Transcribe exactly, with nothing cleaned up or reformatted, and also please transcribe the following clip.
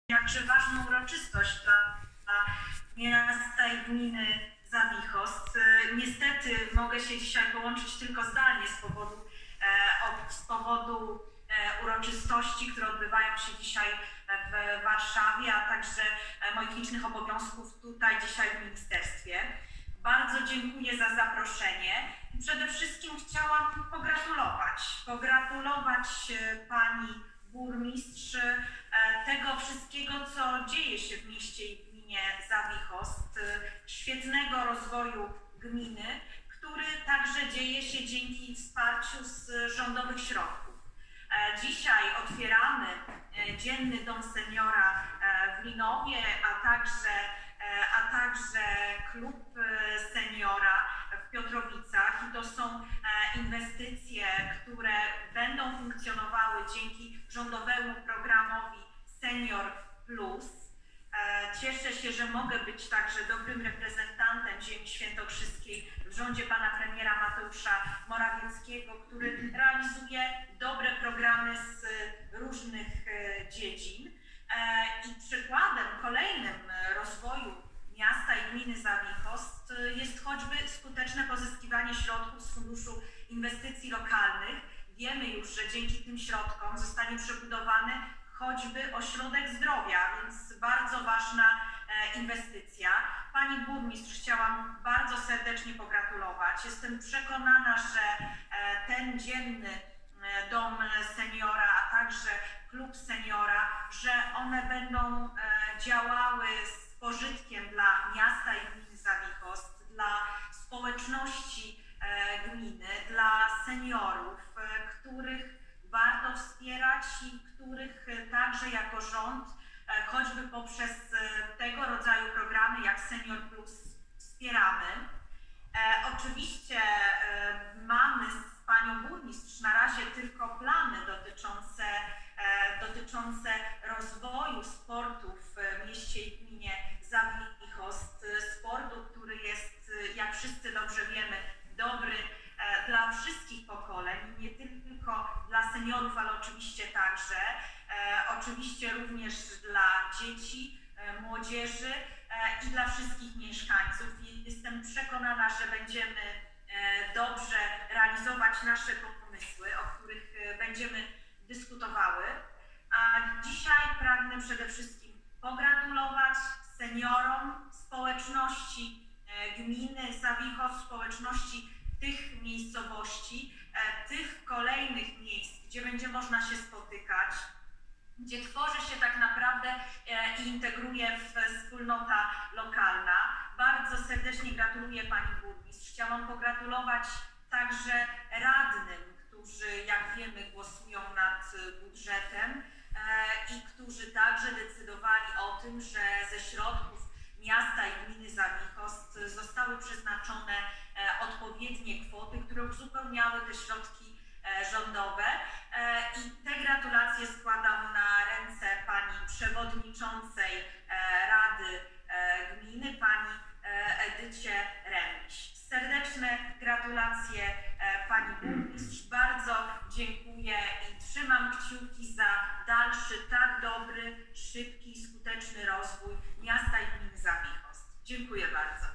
jakże ważną uroczystość dla, dla miasta i gminy Zawichost. Niestety mogę się dzisiaj połączyć tylko zdalnie z powodu, e, z powodu e, uroczystości, które odbywają się dzisiaj w Warszawie, a także moich licznych obowiązków tutaj dzisiaj w ministerstwie. Bardzo dziękuję za zaproszenie. Przede wszystkim chciałam pogratulować, pogratulować pani burmistrz tego wszystkiego, co dzieje się w mieście i gminie Zawichost, świetnego rozwoju gminy, który także dzieje się dzięki wsparciu z rządowych środków. Dzisiaj otwieramy dzienny dom seniora w Linowie, a także, a także klub seniora w Piotrowicach i to są inwestycje, które będą funkcjonowały dzięki rządowemu programowi Senior Plus. Cieszę się, że mogę być także dobrym reprezentantem ziemi świętokrzyskiej w rządzie pana premiera Mateusza Morawieckiego, który realizuje dobre programy z różnych dziedzin. I przykładem kolejnym rozwoju miasta i gminy Zawichost jest choćby skuteczne pozyskiwanie środków z Funduszu Inwestycji Lokalnych. Wiemy już, że dzięki tym środkom zostanie przebudowany choćby ośrodek zdrowia, więc bardzo ważna inwestycja. Pani burmistrz, chciałam bardzo serdecznie pogratulować. Jestem przekonana, że ten dzienny dom seniora, a także klub seniora, że one będą działały z pożytkiem dla miasta i gminy Zawichost, dla społeczności gminy, dla seniorów, których warto wspierać i których także jako rząd, choćby poprzez tego rodzaju programy jak Senior Plus wspieramy. Oczywiście mamy z panią burmistrz na razie tylko plany dotyczące, dotyczące rozwoju sportu w mieście i gminie Zawichost, sportu, który jest, jak wszyscy dobrze wiemy, dobry dla wszystkich pokoleń, nie tylko dla seniorów, ale oczywiście także, oczywiście również dla dzieci, młodzieży i dla wszystkich mieszkańców. I jestem przekonana, że będziemy dobrze realizować nasze pomysły, o których będziemy dyskutowały. A dzisiaj pragnę przede wszystkim pogratulować seniorom, społeczności gminy Zawichost, społeczności tych miejscowości, tych kolejnych miejsc, gdzie będzie można się spotykać, gdzie tworzy się tak naprawdę i integruje wspólnota lokalna. Bardzo serdecznie gratuluję pani burmistrz. Chciałam pogratulować także radnym, którzy, jak wiemy, głosują nad budżetem i którzy także decydowali o tym, że ze środków miasta i gminy Zawichost zostały przeznaczone odpowiednie kwoty, które uzupełniały te środki rządowe. I te gratulacje składam na ręce pani przewodniczącej Rady Gminy, pani Edycie Remiś. Serdeczne gratulacje pani burmistrz. Bardzo dziękuję i trzymam kciuki za dalszy tak dobry, szybki i skuteczny rozwój miasta i gminy Zawichost. Dziękuję bardzo.